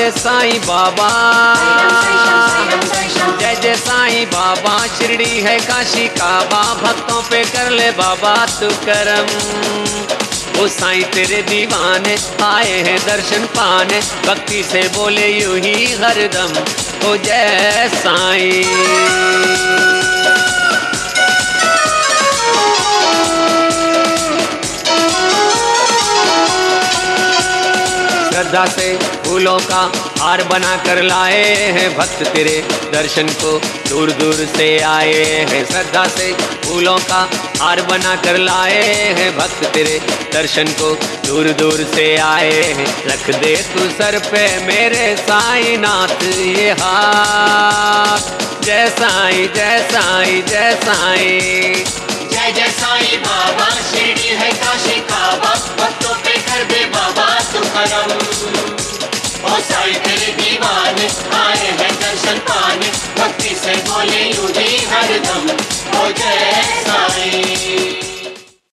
जय साईं बाबा, जय जय साईं बाबा। शिरडी है काशी काबा, भक्तों पे कर ले बाबा तू करम। ओ साईं तेरे दीवाने आए हैं दर्शन पाने, भक्ति से बोले यूं ही हरदम ओ जय साईं। श्रद्धा से फूलों का हार बना कर लाए हैं भक्त तेरे दर्शन को दूर दूर से आए हैं। श्रद्धा से फूलों का हार बना कर लाए हैं भक्त तेरे दर्शन को दूर दूर से आए हैं। रख दे तू सर पे मेरे साईं नाथ ये हाथ। जय साईं जय साईं जय साईं। जय जय साईं बाबा, शिरडी है काशी काबा, भक्तों पे कर दे बाबा तू करम। ओ साईं तेरे दीवाने आए हैं दर्शन पाने, भक्ति से बोले यूं ही हरदम ओ जय साईं।